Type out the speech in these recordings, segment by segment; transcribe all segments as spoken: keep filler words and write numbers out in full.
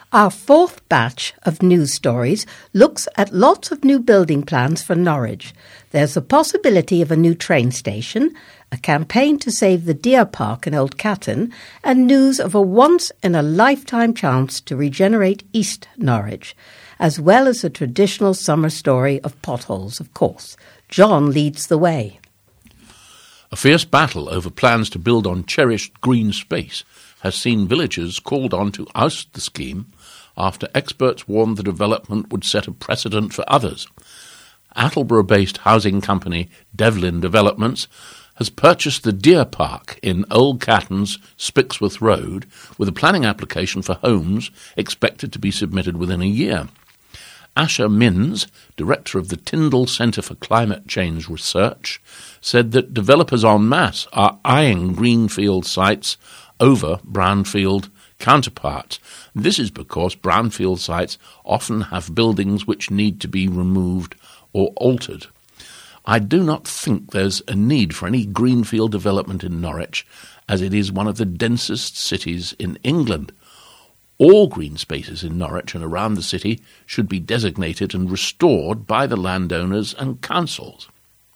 Our fourth batch of news stories looks at lots of new building plans for Norwich. There's the possibility of a new train station, a campaign to save the deer park in Old Catton, and news of a once-in-a-lifetime chance to regenerate East Norwich, as well as the traditional summer story of potholes, of course. John leads the way. A fierce battle over plans to build on cherished green space has seen villagers called on to oust the scheme after experts warned the development would set a precedent for others. Attleborough-based housing company Devlin Developments has purchased the Deer Park in Old Catton's Spixworth Road with a planning application for homes expected to be submitted within a year. Asher Minns, director of the Tyndall Centre for Climate Change Research, said that developers en masse are eyeing greenfield sites over brownfield counterparts. This is because brownfield sites often have buildings which need to be removed or altered. I do not think there's a need for any greenfield development in Norwich, as it is one of the densest cities in England. All green spaces in Norwich and around the city should be designated and restored by the landowners and councils.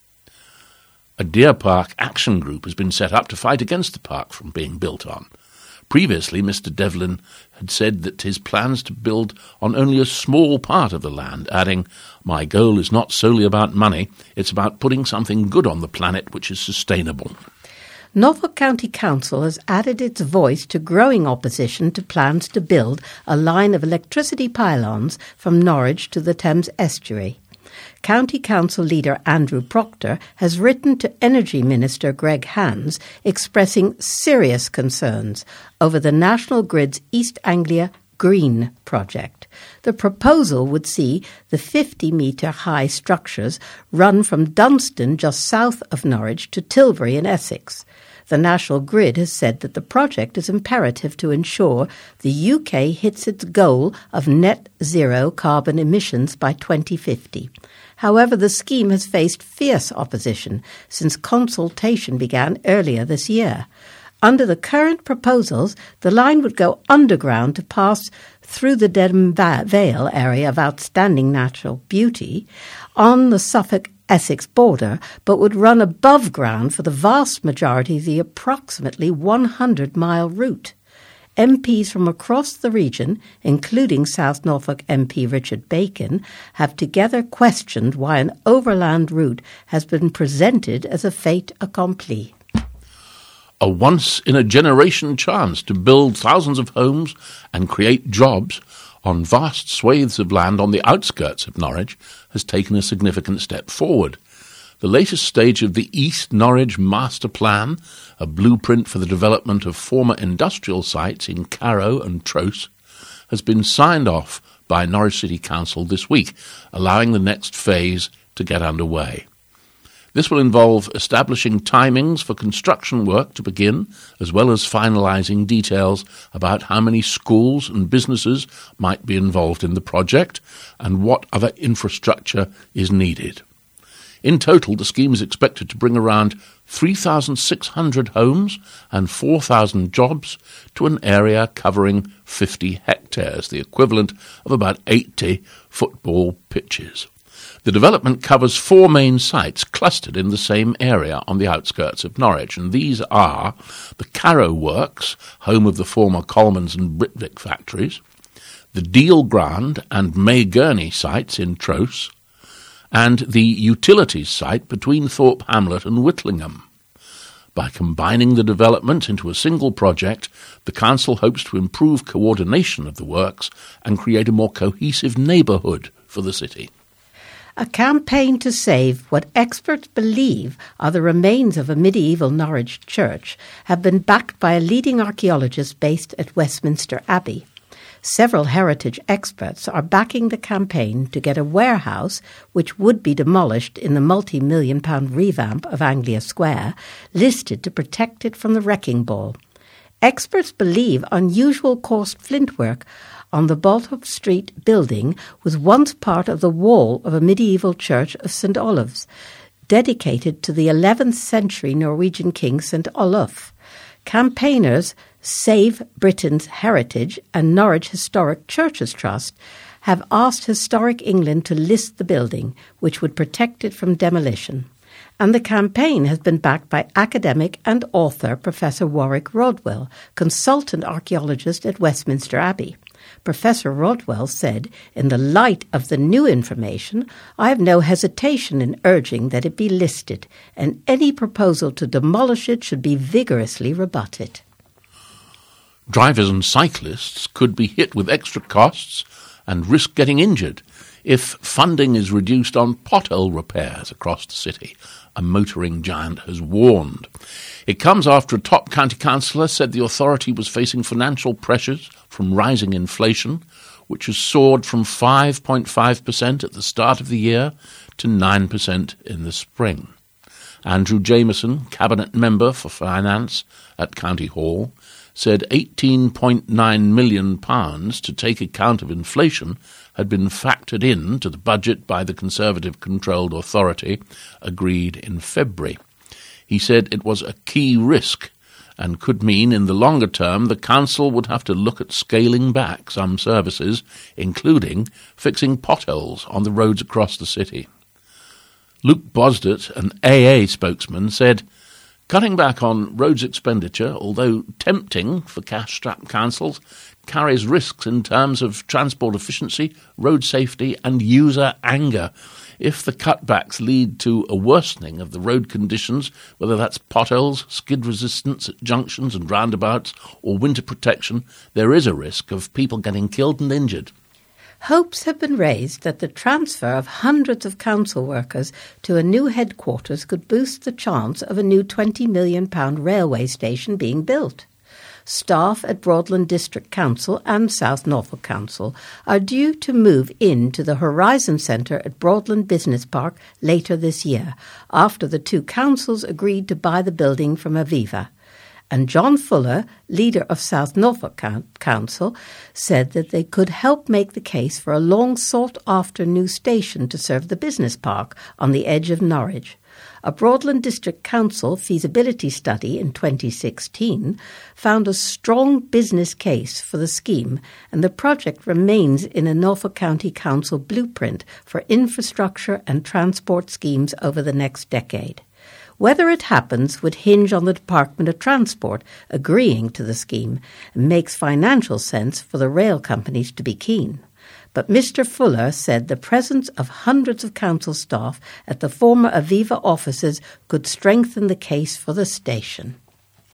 A Deer Park action group has been set up to fight against the park from being built on. Previously, Mister Devlin had said that his plans to build on only a small part of the land, adding, "My goal is not solely about money, it's about putting something good on the planet which is sustainable." Norfolk County Council has added its voice to growing opposition to plans to build a line of electricity pylons from Norwich to the Thames estuary. County Council leader Andrew Proctor has written to Energy Minister Greg Hands expressing serious concerns over the National Grid's East Anglia Green project. The proposal would see the fifty-metre-high structures run from Dunstan just south of Norwich to Tilbury in Essex. The National Grid has said that the project is imperative to ensure the U K hits its goal of net zero carbon emissions by twenty fifty. However, the scheme has faced fierce opposition since consultation began earlier this year. Under the current proposals, the line would go underground to pass through the Dedham Vale area of outstanding natural beauty on the Suffolk-Essex border, but would run above ground for the vast majority of the approximately one hundred mile route. M Ps from across the region, including South Norfolk M P Richard Bacon, have together questioned why an overland route has been presented as a fait accompli. A once-in-a-generation chance to build thousands of homes and create jobs on vast swathes of land on the outskirts of Norwich has taken a significant step forward. The latest stage of the East Norwich Master Plan, a blueprint for the development of former industrial sites in Carrow and Trowse, has been signed off by Norwich City Council this week, allowing the next phase to get underway. This will involve establishing timings for construction work to begin, as well as finalising details about how many schools and businesses might be involved in the project and what other infrastructure is needed. In total, the scheme is expected to bring around three thousand six hundred homes and four thousand jobs to an area covering fifty hectares, the equivalent of about eighty football pitches. The development covers four main sites clustered in the same area on the outskirts of Norwich, and these are the Carrow Works, home of the former Colemans and Britvic factories, the Deal Grand and May Gurney sites in Trowse, and the utilities site between Thorpe Hamlet and Whitlingham. By combining the development into a single project, the Council hopes to improve coordination of the works and create a more cohesive neighbourhood for the city. A campaign to save what experts believe are the remains of a medieval Norwich church have been backed by a leading archaeologist based at Westminster Abbey. Several heritage experts are backing the campaign to get a warehouse, which would be demolished in the multi-million pound revamp of Anglia Square, listed to protect it from the wrecking ball. Experts believe unusual coarse flintwork on the Baltop Street building was once part of the wall of a medieval church of Saint Olave's, dedicated to the eleventh century Norwegian king Saint Olaf. Campaigners Save Britain's Heritage and Norwich Historic Churches Trust have asked Historic England to list the building, which would protect it from demolition. And the campaign has been backed by academic and author Professor Warwick Rodwell, consultant archaeologist at Westminster Abbey. Professor Rodwell said, "In the light of the new information, I have no hesitation in urging that it be listed, and any proposal to demolish it should be vigorously rebutted." Drivers and cyclists could be hit with extra costs and risk getting injured if funding is reduced on pothole repairs across the city, a motoring giant has warned. It comes after a top county councillor said the authority was facing financial pressures from rising inflation, which has soared from five point five percent at the start of the year to nine percent in the spring. Andrew Jameson, Cabinet Member for Finance at County Hall, said eighteen point nine million pounds to take account of inflation had been factored in to the budget by the Conservative-controlled authority, agreed in February. He said it was a key risk and could mean in the longer term the council would have to look at scaling back some services, including fixing potholes on the roads across the city. Luke Bosdett, an A A spokesman, said, "Cutting back on roads expenditure, although tempting for cash-strapped councils, carries risks in terms of transport efficiency, road safety and user anger. If the cutbacks lead to a worsening of the road conditions, whether that's potholes, skid resistance at junctions and roundabouts, or winter protection, there is a risk of people getting killed and injured." Hopes have been raised that the transfer of hundreds of council workers to a new headquarters could boost the chance of a new twenty million pounds railway station being built. Staff at Broadland District Council and South Norfolk Council are due to move into the Horizon Centre at Broadland Business Park later this year, after the two councils agreed to buy the building from Aviva. And John Fuller, leader of South Norfolk Council, said that they could help make the case for a long-sought-after new station to serve the business park on the edge of Norwich. A Broadland District Council feasibility study in twenty sixteen found a strong business case for the scheme, and the project remains in a Norfolk County Council blueprint for infrastructure and transport schemes over the next decade. Whether it happens would hinge on the Department of Transport agreeing to the scheme, and makes financial sense for the rail companies to be keen. But Mister Fuller said the presence of hundreds of council staff at the former Aviva offices could strengthen the case for the station.